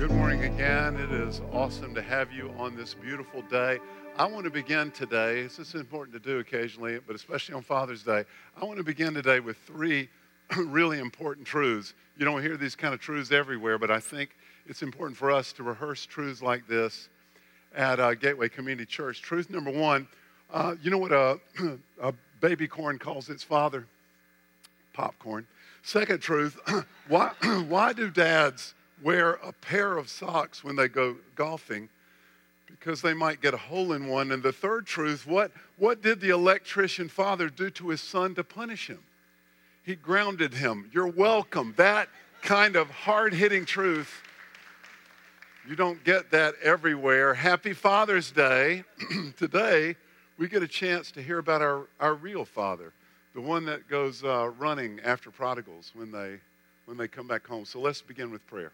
Good morning again. It is awesome to have you on this beautiful day. I want to begin today, this is important to do occasionally, but especially on Father's Day, I want to begin today with three really important truths. You don't hear these kind of truths everywhere, but I think it's important for us to rehearse truths like this at Gateway Community Church. Truth number one, you know what a baby corn calls its father? Popcorn. Second truth, why do dads wear a pair of socks when they go golfing? Because they might get a hole in one. And the third truth, what did the electrician father do to his son to punish him? He grounded him. You're welcome. That kind of hard-hitting truth, you don't get that everywhere. Happy Father's Day. Today, we get a chance to hear about our real father, the one that goes running after prodigals when they come back home. So let's begin with prayer.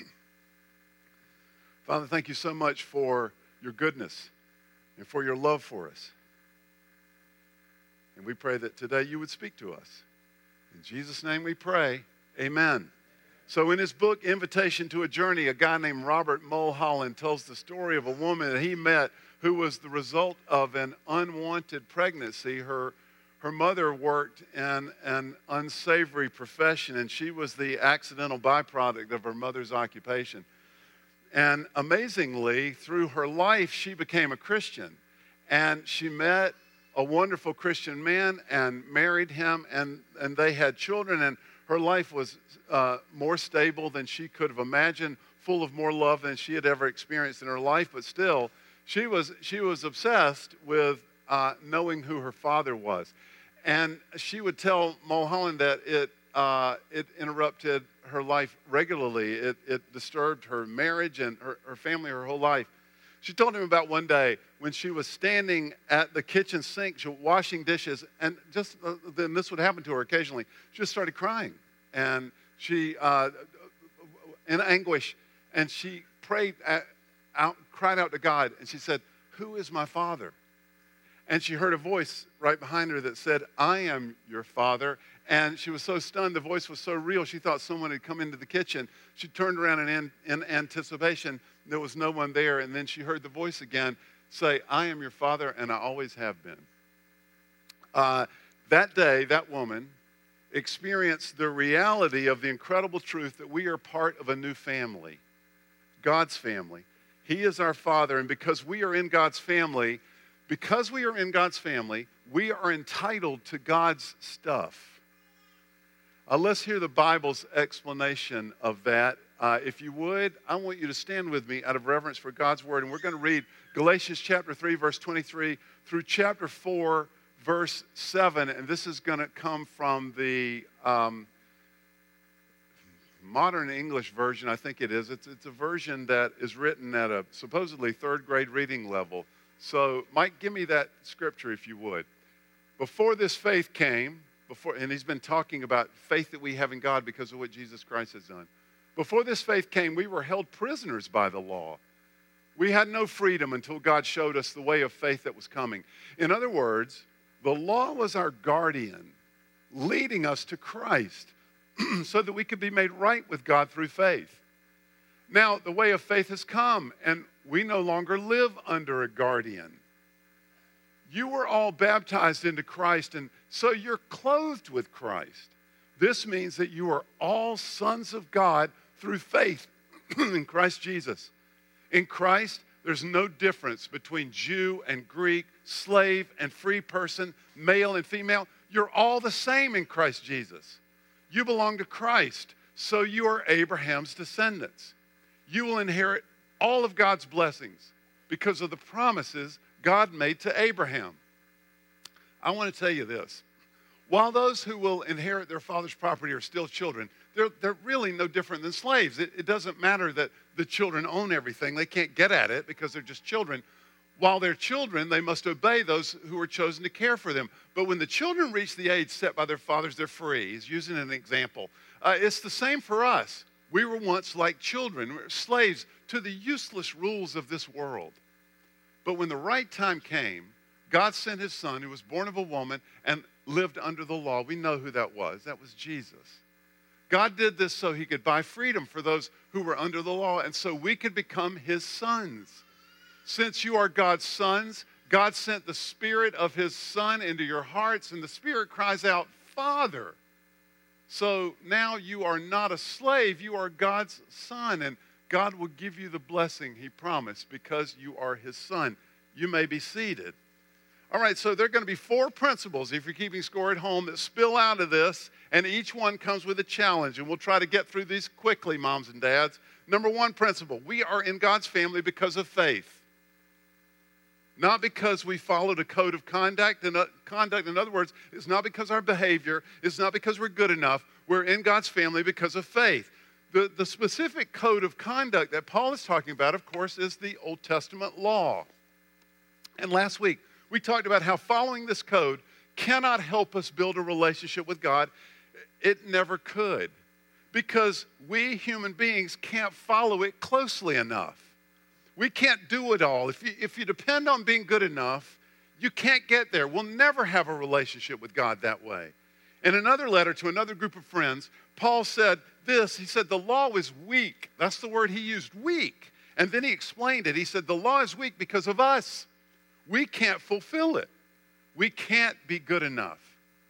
Father, thank you so much for your goodness and for your love for us. And we pray that today you would speak to us. In Jesus' name we pray, amen. So in his book, Invitation to a Journey, a guy named Robert Mulholland tells the story of a woman that he met who was the result of an unwanted pregnancy. Her mother worked in an unsavory profession, and she was the accidental byproduct of her mother's occupation. And amazingly, through her life, she became a Christian. And she met a wonderful Christian man and married him, and they had children. And her life was more stable than she could have imagined, full of more love than she had ever experienced in her life. But still, she was obsessed with knowing who her father was. And she would tell Mulholland that it interrupted her life regularly. It disturbed her marriage and her family her whole life. She told him about one day when she was standing at the kitchen sink washing dishes, and then this would happen to her occasionally. She just started crying, and she, in anguish, and she cried out to God, and she said, "Who is my father?" And she heard a voice right behind her that said, "I am your father." And she was so stunned, the voice was so real, she thought someone had come into the kitchen. She turned around and in anticipation, there was no one there. And then she heard the voice again say, "I am your father, and I always have been." That day, that woman experienced the reality of the incredible truth that we are part of a new family, God's family. He is our Father, and because we are in God's family, we are entitled to God's stuff. Let's hear the Bible's explanation of that. If you would, I want you to stand with me out of reverence for God's Word. And we're going to read Galatians chapter 3, verse 23 through chapter 4, verse 7. And this is going to come from the modern English version, I think it is. It's a version that is written at a supposedly third grade reading level. So, Mike, give me that scripture if you would. Before this faith came, and he's been talking about faith that we have in God because of what Jesus Christ has done. Before this faith came, we were held prisoners by the law. We had no freedom until God showed us the way of faith that was coming. In other words, the law was our guardian, leading us to Christ so that we could be made right with God through faith. Now, the way of faith has come, and we no longer live under a guardian. You were all baptized into Christ, and so you're clothed with Christ. This means that you are all sons of God through faith in Christ Jesus. In Christ, there's no difference between Jew and Greek, slave and free person, male and female. You're all the same in Christ Jesus. You belong to Christ, so you are Abraham's descendants. You will inherit all of God's blessings because of the promises God made to Abraham. I want to tell you this. While those who will inherit their father's property are still children, they're really no different than slaves. It doesn't matter that the children own everything. They can't get at it because they're just children. While they're children, they must obey those who are chosen to care for them. But when the children reach the age set by their fathers, they're free. He's using an example. It's the same for us. We were once like children, slaves to the useless rules of this world. But when the right time came, God sent his son who was born of a woman and lived under the law. We know who that was. That was Jesus. God did this so he could buy freedom for those who were under the law, and so we could become his sons. Since you are God's sons, God sent the Spirit of his Son into your hearts, and the Spirit cries out, Father. So now you are not a slave, you are God's son, and God will give you the blessing he promised because you are his son. You may be seated. All right, so there are going to be 4 principles, if you're keeping score at home, that spill out of this, and each one comes with a challenge, and we'll try to get through these quickly, moms and dads. Number 1 principle, we are in God's family because of faith. Not because we followed a code of conduct. In other words, it's not because our behavior, it's not because we're good enough. We're in God's family because of faith. The specific code of conduct that Paul is talking about, of course, is the Old Testament law. And last week, we talked about how following this code cannot help us build a relationship with God. It never could, because we human beings can't follow it closely enough. We can't do it all. If you depend on being good enough, you can't get there. We'll never have a relationship with God that way. In another letter to another group of friends, Paul said this. He said, the law is weak. That's the word he used, weak. And then he explained it. He said, the law is weak because of us. We can't fulfill it. We can't be good enough.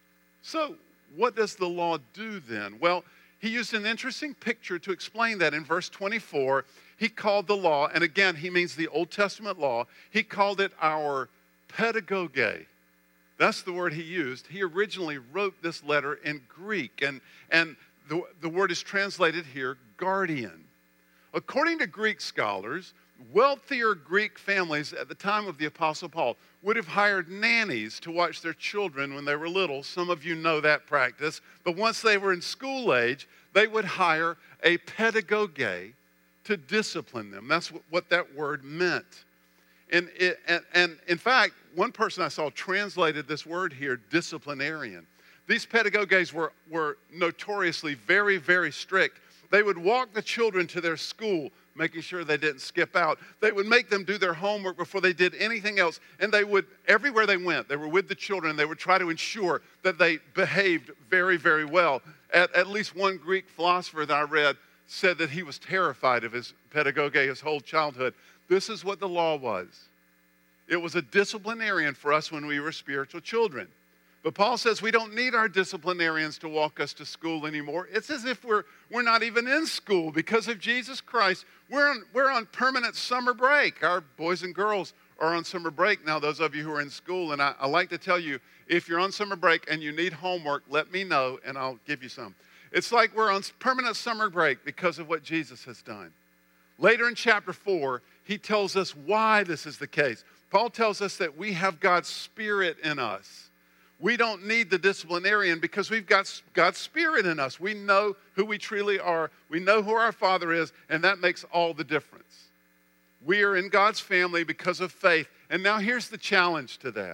So what does the law do then? Well, he used an interesting picture to explain that in verse 24. He called the law, and again, he means the Old Testament law, he called it our pedagogy. That's the word he used. He originally wrote this letter in Greek, and the word is translated here, guardian. According to Greek scholars, wealthier Greek families at the time of the Apostle Paul would have hired nannies to watch their children when they were little. Some of you know that practice. But once they were in school age, they would hire a pedagogy to discipline them. That's what that word meant. And in fact, one person I saw translated this word here, disciplinarian. These pedagogues were notoriously very, very strict. They would walk the children to their school, making sure they didn't skip out. They would make them do their homework before they did anything else. And they would, everywhere they went, they were with the children, and they would try to ensure that they behaved very, very well. At least one Greek philosopher that I read said that he was terrified of his pedagogy his whole childhood. This is what the law was. It was a disciplinarian for us when we were spiritual children. But Paul says we don't need our disciplinarians to walk us to school anymore. It's as if we're not even in school because of Jesus Christ. We're on permanent summer break. Our boys and girls are on summer break now, those of you who are in school. And I like to tell you, if you're on summer break and you need homework, let me know and I'll give you some. It's like we're on permanent summer break because of what Jesus has done. Later in chapter 4, he tells us why this is the case. Paul tells us that we have God's Spirit in us. We don't need the disciplinarian because we've got God's Spirit in us. We know who we truly are. We know who our Father is, and that makes all the difference. We are in God's family because of faith. And now here's the challenge to that.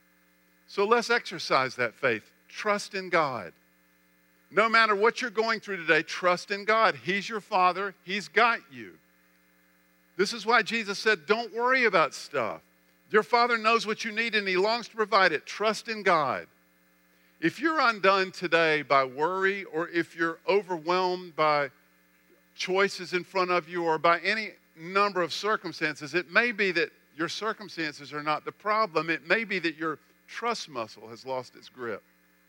So let's exercise that faith. Trust in God. No matter what you're going through today, trust in God. He's your Father. He's got you. This is why Jesus said, don't worry about stuff. Your Father knows what you need and he longs to provide it. Trust in God. If you're undone today by worry, or if you're overwhelmed by choices in front of you, or by any number of circumstances, it may be that your circumstances are not the problem. It may be that your trust muscle has lost its grip.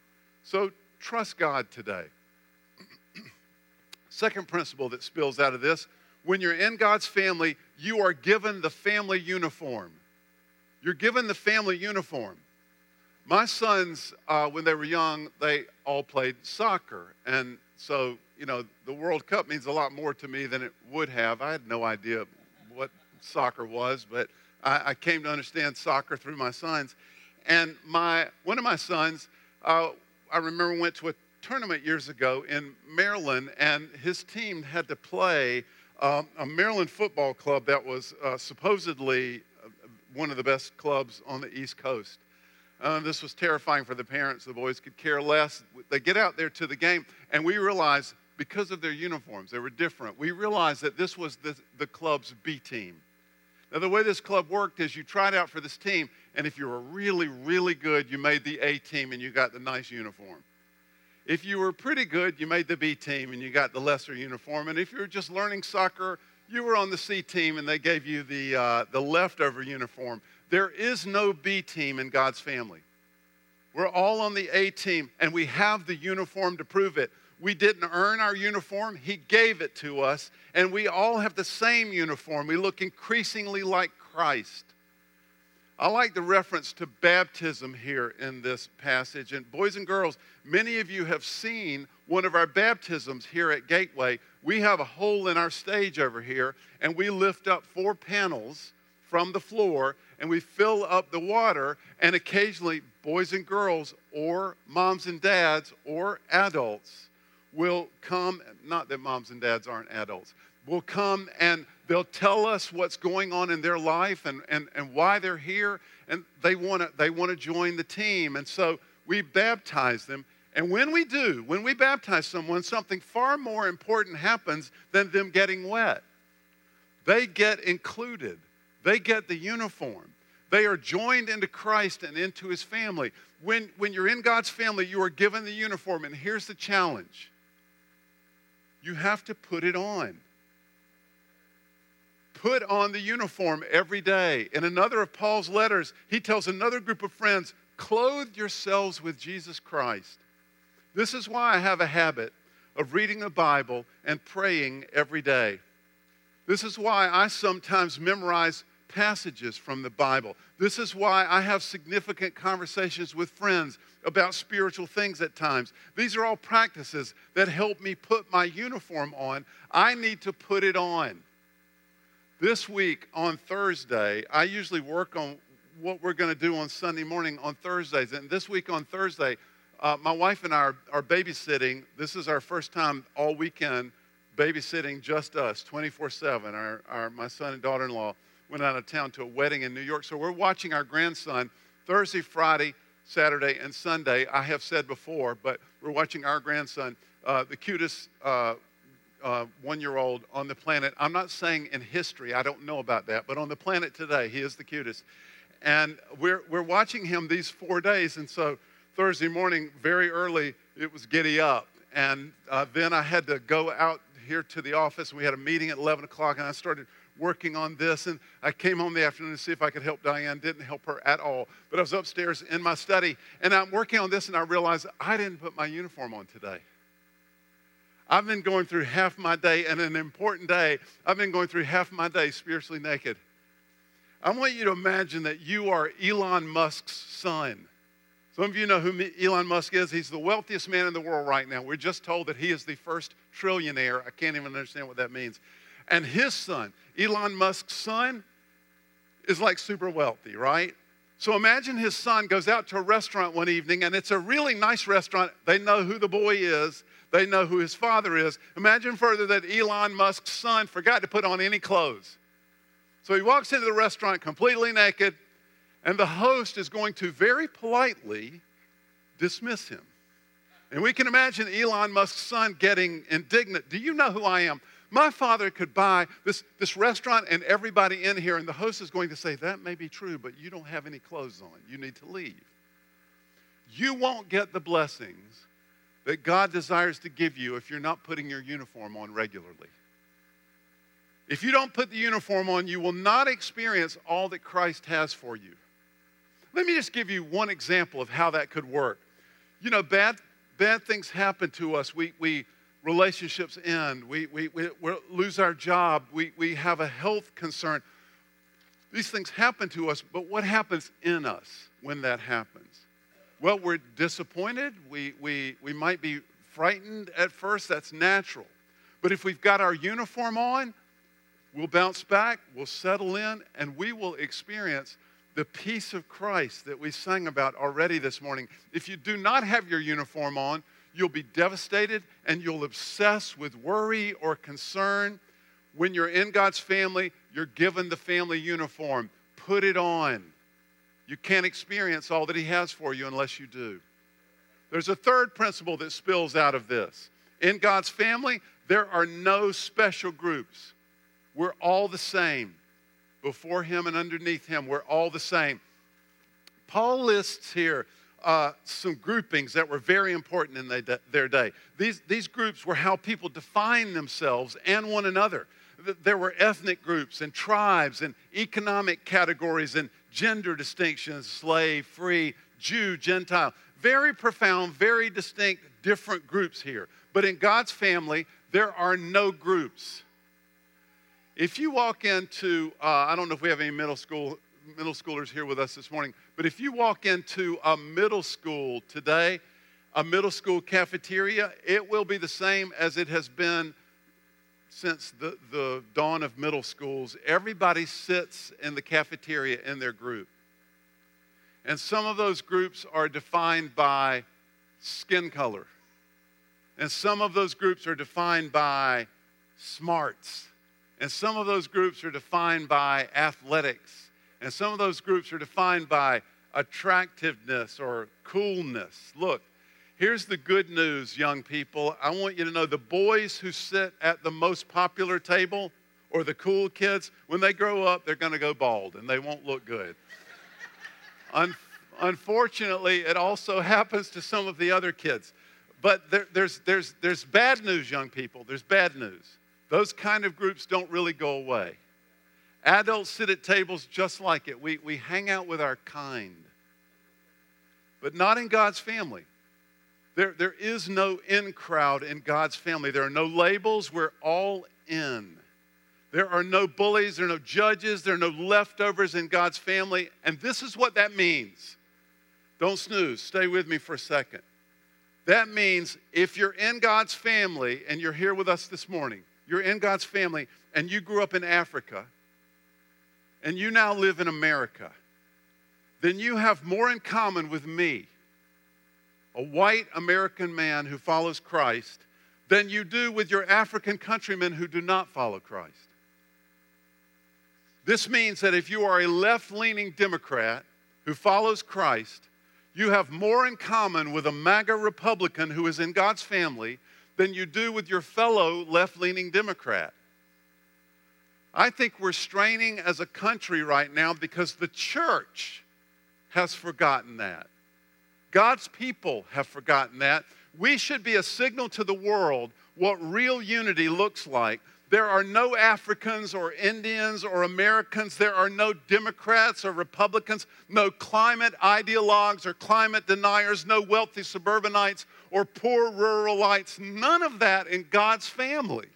So trust God today. Second principle that spills out of this, when you're in God's family, you are given the family uniform. You're given the family uniform. My sons, when they were young, they all played soccer. And so, the World Cup means a lot more to me than it would have. I had no idea what soccer was, but I came to understand soccer through my sons. And one of my sons, I remember went to a tournament years ago in Maryland, and his team had to play a Maryland football club that was supposedly one of the best clubs on the East Coast. This was terrifying for the parents. The boys could care less. They get out there to the game, and we realized because of their uniforms, they were different. We realized that this was the club's B team. Now, the way this club worked is you tried out for this team, and if you were really, really good, you made the A team and you got the nice uniform. If you were pretty good, you made the B team and you got the lesser uniform. And if you were just learning soccer, you were on the C team and they gave you the leftover uniform. There is no B team in God's family. We're all on the A team, and we have the uniform to prove it. We didn't earn our uniform. He gave it to us, and we all have the same uniform. We look increasingly like Christ. I like the reference to baptism here in this passage. And boys and girls, many of you have seen one of our baptisms here at Gateway. We have a hole in our stage over here, and we lift up 4 panels from the floor, and we fill up the water, and occasionally boys and girls or moms and dads or adults will come, not that moms and dads aren't adults, will come and they'll tell us what's going on in their life and why they're here, and they want to join the team. And so we baptize them. And when we baptize someone, something far more important happens than them getting wet. They get included. They get the uniform. They are joined into Christ and into his family. When you're in God's family, you are given the uniform. And here's the challenge. You have to put it on. Put on the uniform every day. In another of Paul's letters, he tells another group of friends, clothe yourselves with Jesus Christ. This is why I have a habit of reading the Bible and praying every day. This is why I sometimes memorize passages from the Bible. This is why I have significant conversations with friends about spiritual things at times. These are all practices that help me put my uniform on. I need to put it on. This week on Thursday, I usually work on what we're going to do on Sunday morning on Thursdays. And this week on Thursday, my wife and I are babysitting. This is our first time all weekend babysitting just us, 24/7. My son and daughter-in-law went out of town to a wedding in New York. So we're watching our grandson Thursday, Friday, Saturday, and Sunday. I have said before, but we're watching our grandson, the cutest 1-year-old on the planet. I'm not saying in history, I don't know about that, but on the planet today, he is the cutest. And we're watching him these 4 days. And so Thursday morning, very early, it was giddy up. And then I had to go out here to the office. We had a meeting at 11 o'clock, and I started working on this, and I came home the afternoon to see if I could help Diane. Didn't help her at all, but I was upstairs in my study, and I'm working on this, and I realized I didn't put my uniform on today. I've been going through half my day, and an important day, I've been going through half my day spiritually naked. I want you to imagine that you are Elon Musk's son. Some of you know who Elon Musk is. He's the wealthiest man in the world right now. We're just told that he is the first trillionaire. I can't even understand what that means. And his son, Elon Musk's son, is like super wealthy, right? So imagine his son goes out to a restaurant one evening, and it's a really nice restaurant. They know who the boy is. They know who his father is. Imagine further that Elon Musk's son forgot to put on any clothes. So he walks into the restaurant completely naked, and the host is going to very politely dismiss him. And we can imagine Elon Musk's son getting indignant. Do you know who I am? My father could buy this restaurant and everybody in here, and the host is going to say, that may be true, but you don't have any clothes on. You need to leave. You won't get the blessings that God desires to give you if you're not putting your uniform on regularly. If you don't put the uniform on, you will not experience all that Christ has for you. Let me just give you one example of how that could work. You know, bad things happen to us. Relationships end. We lose our job. We have a health concern. These things happen to us, but what happens in us when that happens? Well, we're disappointed. We might be frightened at first. That's natural. But if we've got our uniform on, we'll bounce back, we'll settle in, and we will experience the peace of Christ that we sang about already this morning. If you do not have your uniform on, you'll be devastated and you'll obsess with worry or concern. When you're in God's family, you're given the family uniform. Put it on. You can't experience all that He has for you unless you do. There's a third principle that spills out of this. In God's family, there are no special groups. We're all the same. Before Him and underneath Him, we're all the same. Paul lists here some groupings that were very important in their day. These groups were how people defined themselves and one another. There were ethnic groups and tribes and economic categories and gender distinctions, slave, free, Jew, Gentile. Very profound, very distinct, different groups here. But in God's family, there are no groups. If you walk into, I don't know if we have any middle schoolers here with us this morning, but if you walk into a middle school today, a middle school cafeteria, it will be the same as it has been since the dawn of middle schools. Everybody sits in the cafeteria in their group. And some of those groups are defined by skin color. And some of those groups are defined by smarts. And some of those groups are defined by athletics. And some of those groups are defined by attractiveness or coolness. Look, here's the good news, young people. I want you to know the boys who sit at the most popular table, or the cool kids, when they grow up, they're going to go bald and they won't look good. Unfortunately, it also happens to some of the other kids. But there's bad news, young people. There's bad news. Those kind of groups don't really go away. Adults sit at tables just like it. We hang out with our kind. But not in God's family. There is no in crowd in God's family. There are no labels. We're all in. There are no bullies. There are no judges. There are no leftovers in God's family. And this is what that means. Don't snooze. Stay with me for a second. That means if you're in God's family and you're here with us this morning, you're in God's family and you grew up in Africa and you now live in America, then you have more in common with me, a white American man who follows Christ, than you do with your African countrymen who do not follow Christ. This means that if you are a left-leaning Democrat who follows Christ, you have more in common with a MAGA Republican who is in God's family than you do with your fellow left-leaning Democrat. I think we're straining as a country right now because the church has forgotten that. God's people have forgotten that. We should be a signal to the world what real unity looks like. There are no Africans or Indians or Americans. There are no Democrats or Republicans, no climate ideologues or climate deniers, no wealthy suburbanites or poor ruralites. None of that in God's family.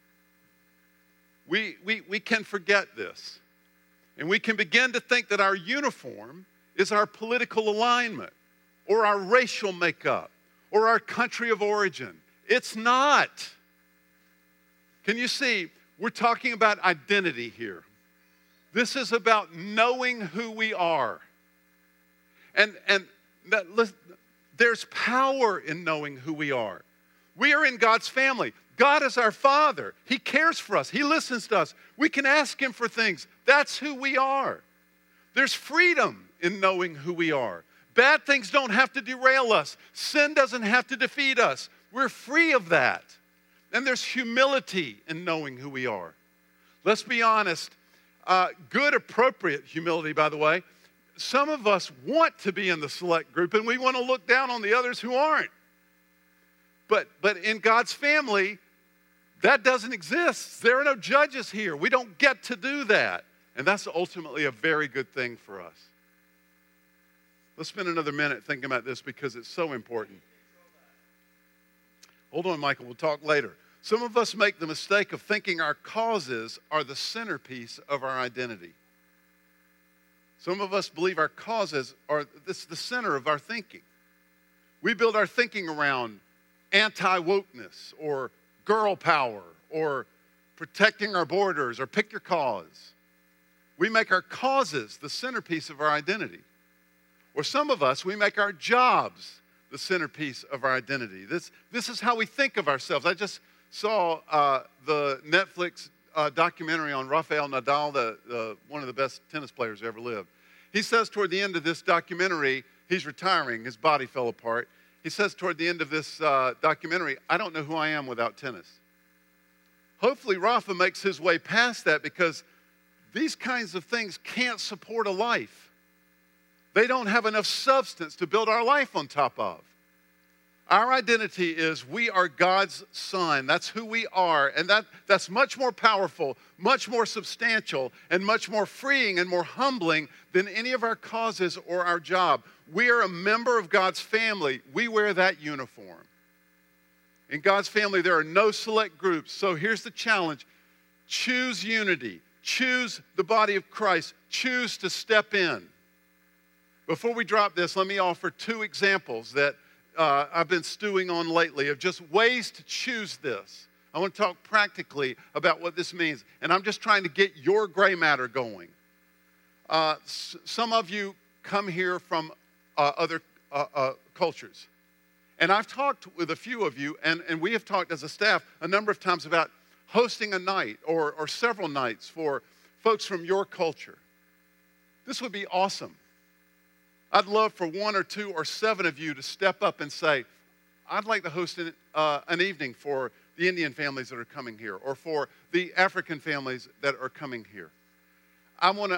We can forget this. And we can begin to think that our uniform is our political alignment or our racial makeup or our country of origin. It's not. Can you see, we're talking about identity here. This is about knowing who we are. And there's power in knowing who we are. We are in God's family. God is our Father. He cares for us. He listens to us. We can ask Him for things. That's who we are. There's freedom in knowing who we are. Bad things don't have to derail us. Sin doesn't have to defeat us. We're free of that. And there's humility in knowing who we are. Let's be honest. Good, appropriate humility, by the way. Some of us want to be in the select group, and we want to look down on the others who aren't. But in God's family, that doesn't exist. There are no judges here. We don't get to do that. And that's ultimately a very good thing for us. Let's spend another minute thinking about this because it's so important. Hold on, Michael. We'll talk later. Some of us make the mistake of thinking our causes are the centerpiece of our identity. Some of us believe our causes are the center of our thinking. We build our thinking around anti-wokeness or girl power or protecting our borders or pick your cause. We make our causes the centerpiece of our identity. Or some of us, we make our jobs the centerpiece of our identity. This is how we think of ourselves. I just saw the Netflix documentary on Rafael Nadal, one of the best tennis players who ever lived. He says toward the end of this documentary, he's retiring. His body fell apart. He says toward the end of this documentary, I don't know who I am without tennis. Hopefully Rafa makes his way past that because these kinds of things can't support a life. They don't have enough substance to build our life on top of. Our identity is we are God's son. That's who we are. And that's much more powerful, much more substantial, and much more freeing and more humbling than any of our causes or our job. We are a member of God's family. We wear that uniform. In God's family, there are no select groups. So here's the challenge. Choose unity. Choose the body of Christ. Choose to step in. Before we drop this, let me offer 2 examples that I've been stewing on lately of just ways to choose this. I want to talk practically about what this means. And I'm just trying to get your gray matter going. Some of you come here from other cultures. And I've talked with a few of you, and we have talked as a staff a number of times about hosting a night or several nights for folks from your culture. This would be awesome. I'd love for 1 or 2 or 7 of you to step up and say, I'd like to host an evening for the Indian families that are coming here or for the African families that are coming here. I want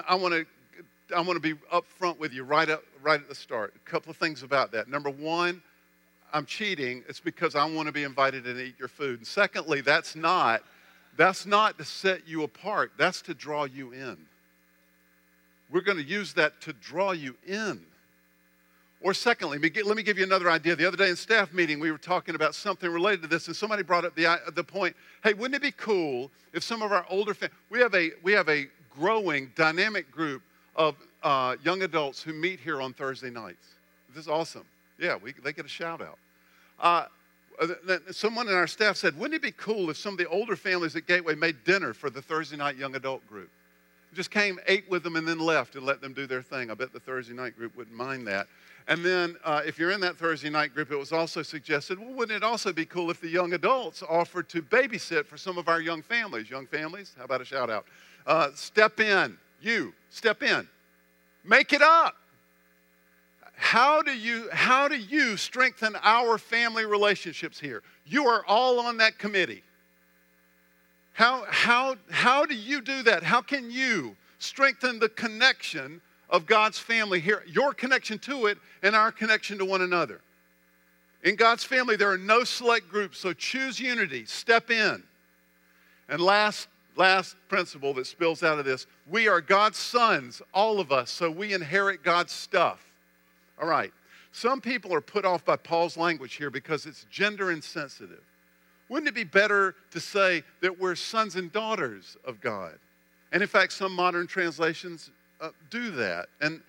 to be upfront with you right at the start. A couple of things about that. Number 1, I'm cheating. It's because I want to be invited and eat your food. And secondly, that's not to set you apart. That's to draw you in. We're going to use that to draw you in. Or secondly, let me give you another idea. The other day in staff meeting, we were talking about something related to this, and somebody brought up the point, hey, wouldn't it be cool if some of our older we have a growing, dynamic group of young adults who meet here on Thursday nights. This is awesome. Yeah, they get a shout out. Someone in our staff said, wouldn't it be cool if some of the older families at Gateway made dinner for the Thursday night young adult group? Just came, ate with them, and then left and let them do their thing. I bet the Thursday night group wouldn't mind that. And then if you're in that Thursday night group, it was also suggested, well, wouldn't it also be cool if the young adults offered to babysit for some of our young families? Young families, how about a shout out? Step in. You, step in. Make it up. How do you strengthen our family relationships here? You are all on that committee. How do you do that? How can you strengthen the connection of God's family here, your connection to it and our connection to one another? In God's family, there are no select groups, so choose unity, step in. And last principle that spills out of this, we are God's sons, all of us, so we inherit God's stuff. All right, some people are put off by Paul's language here because it's gender insensitive. Wouldn't it be better to say that we're sons and daughters of God? And in fact, some modern translations do that. And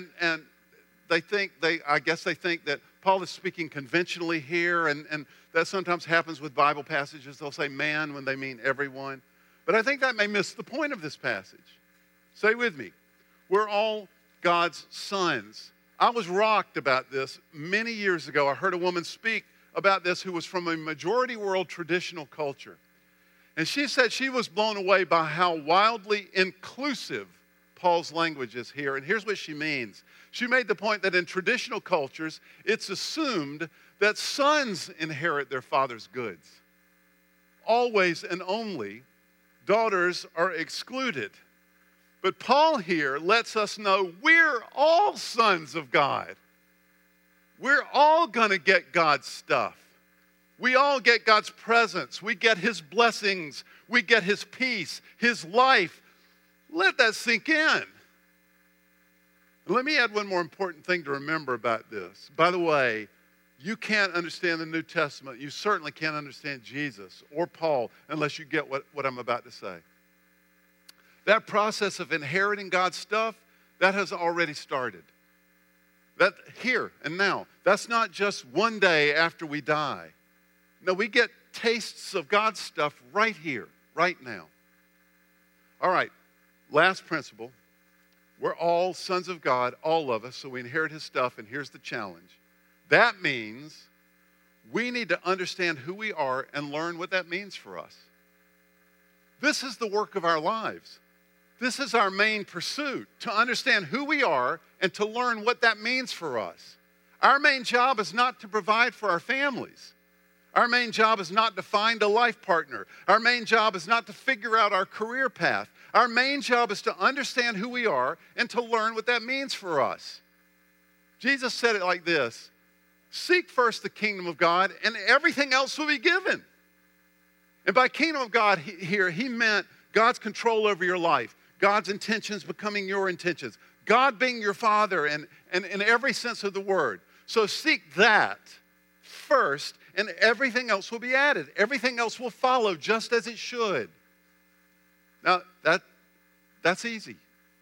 I guess they think that Paul is speaking conventionally here, and that sometimes happens with Bible passages. They'll say man when they mean everyone. But I think that may miss the point of this passage. Say with me, we're all God's sons. I was rocked about this many years ago. I heard a woman speak about this who was from a majority world traditional culture. And she said she was blown away by how wildly inclusive Paul's language is here. And here's what she means. She made the point that in traditional cultures, it's assumed that sons inherit their father's goods. Always and only, daughters are excluded. But Paul here lets us know we're all sons of God. We're all going to get God's stuff. We all get God's presence. We get His blessings. We get His peace, His life. Let that sink in. And let me add one more important thing to remember about this. By the way, you can't understand the New Testament. You certainly can't understand Jesus or Paul unless you get what I'm about to say. That process of inheriting God's stuff, that has already started. That here and now. That's not just one day after we die. No, we get tastes of God's stuff right here, right now. All right, last principle. We're all sons of God, all of us, so we inherit His stuff, and here's the challenge. That means we need to understand who we are and learn what that means for us. This is the work of our lives. This is our main pursuit, to understand who we are and to learn what that means for us. Our main job is not to provide for our families. Our main job is not to find a life partner. Our main job is not to figure out our career path. Our main job is to understand who we are and to learn what that means for us. Jesus said it like this: seek first the kingdom of God, and everything else will be given. And by kingdom of God here, he meant God's control over your life, God's intentions becoming your intentions, God being your Father and in every sense of the word. So seek that first, and everything else will be added. Everything else will follow just as it should. Now, that's easy.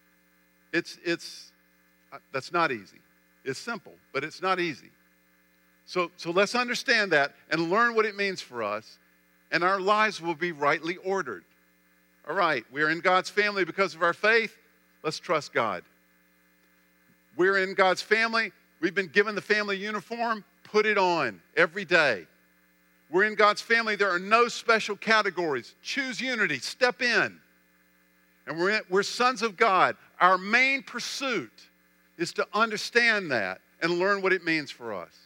That's not easy. It's simple, but it's not easy. So let's understand that and learn what it means for us, and our lives will be rightly ordered. All right, we're in God's family because of our faith. Let's trust God. We're in God's family. We've been given the family uniform. Put it on every day. We're in God's family. There are no special categories. Choose unity. Step in. And we're sons of God. Our main pursuit is to understand that and learn what it means for us.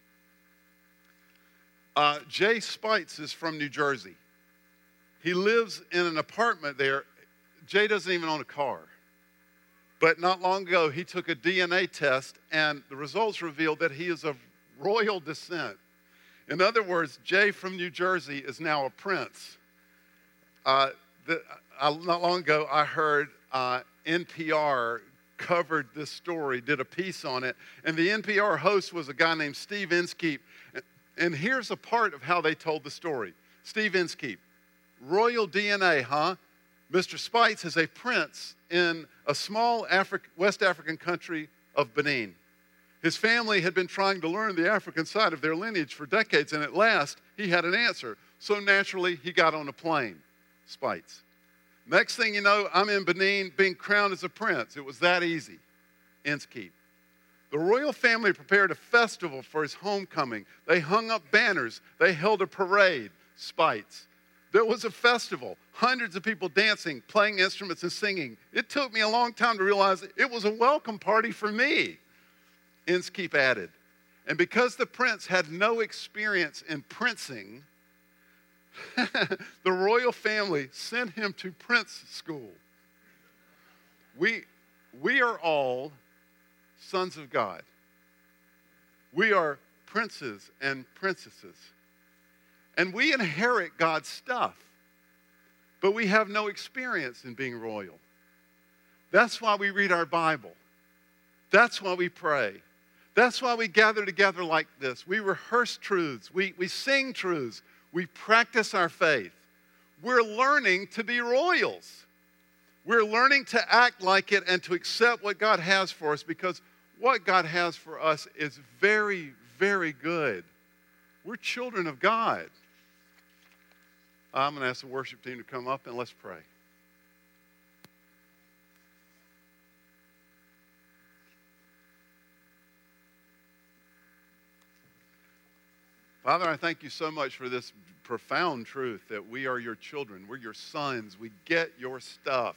Jay Spites is from New Jersey. He lives in an apartment there. Jay doesn't even own a car. But not long ago, he took a DNA test, and the results revealed that he is of royal descent. In other words, Jay from New Jersey is now a prince. Not long ago, I heard NPR covered this story, did a piece on it, and the NPR host was a guy named Steve Inskeep. And here's a part of how they told the story. Steve Inskeep: royal DNA, huh? Mr. Spites is a prince in a small West African country of Benin. His family had been trying to learn the African side of their lineage for decades, and at last, he had an answer. So naturally, he got on a plane. Spites. Next thing you know, I'm in Benin being crowned as a prince. It was that easy. Inskeep. The royal family prepared a festival for his homecoming. They hung up banners. They held a parade. Spites. There was a festival. Hundreds of people dancing, playing instruments, and singing. It took me a long time to realize it was a welcome party for me. Inskeep added. And because the prince had no experience in princing, the royal family sent him to prince school. We are all sons of God. We are princes and princesses. And we inherit God's stuff. But we have no experience in being royal. That's why we read our Bible. That's why we pray. That's why we gather together like this. We rehearse truths. We sing truths. We practice our faith. We're learning to be royals. We're learning to act like it and to accept what God has for us, because what God has for us is very, very good. We're children of God. I'm going to ask the worship team to come up and let's pray. Father, I thank you so much for this profound truth that we are your children. We're your sons. We get your stuff.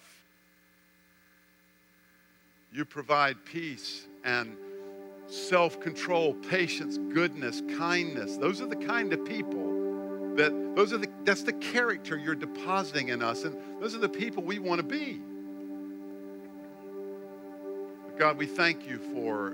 You provide peace and self-control, patience, goodness, kindness. Those are the kind of people that's the character you're depositing in us, and those are the people we want to be. God, we thank you for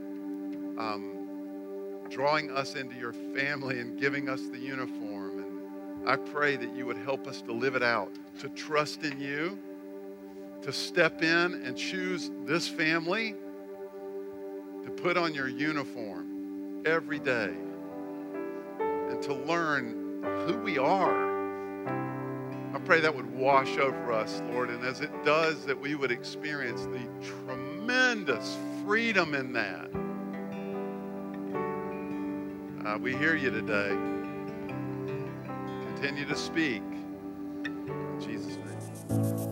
drawing us into your family and giving us the uniform. And I pray that you would help us to live it out, to trust in you, to step in and choose this family, to put on your uniform every day, and to learn who we are. I pray that would wash over us, Lord, and as it does, that we would experience the tremendous freedom in that. We hear you today. Continue to speak. In Jesus' name.